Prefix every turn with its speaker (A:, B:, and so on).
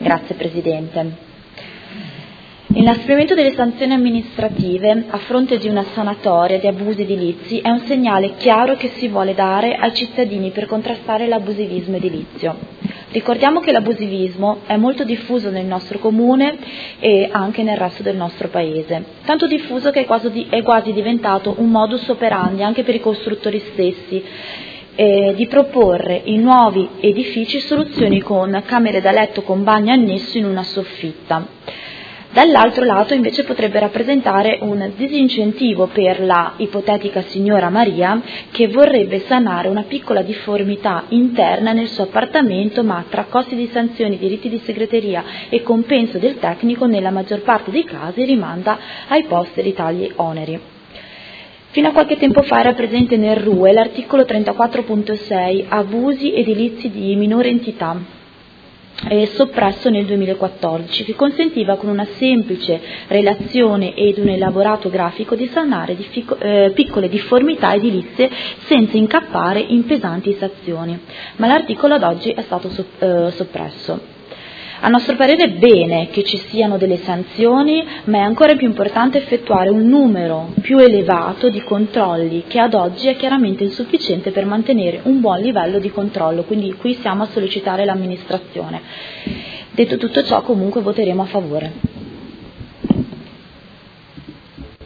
A: Grazie Presidente. L'inasprimento delle sanzioni amministrative a fronte di una sanatoria di abusi edilizi è un segnale chiaro che si vuole dare ai cittadini per contrastare l'abusivismo edilizio. Ricordiamo che l'abusivismo è molto diffuso nel nostro comune e anche nel resto del nostro paese, tanto diffuso che è quasi diventato un modus operandi anche per i costruttori stessi, di proporre in nuovi edifici soluzioni con camere da letto con bagno annesso in una soffitta. Dall'altro lato invece potrebbe rappresentare un disincentivo per la ipotetica signora Maria che vorrebbe sanare una piccola difformità interna nel suo appartamento, ma tra costi di sanzioni, diritti di segreteria e compenso del tecnico nella maggior parte dei casi rimanda ai posteri tagli oneri. Fino a qualche tempo fa era presente nel RUE l'articolo 34.6 abusi edilizi di minore entità, soppresso nel 2014, che consentiva con una semplice relazione ed un elaborato grafico di sanare piccole difformità edilizie senza incappare in pesanti sanzioni, ma l'articolo ad oggi è stato soppresso. A nostro parere è bene che ci siano delle sanzioni, ma è ancora più importante effettuare un numero più elevato di controlli che ad oggi è chiaramente insufficiente per mantenere un buon livello di controllo, quindi qui siamo a sollecitare l'amministrazione. Detto tutto ciò, comunque voteremo a favore.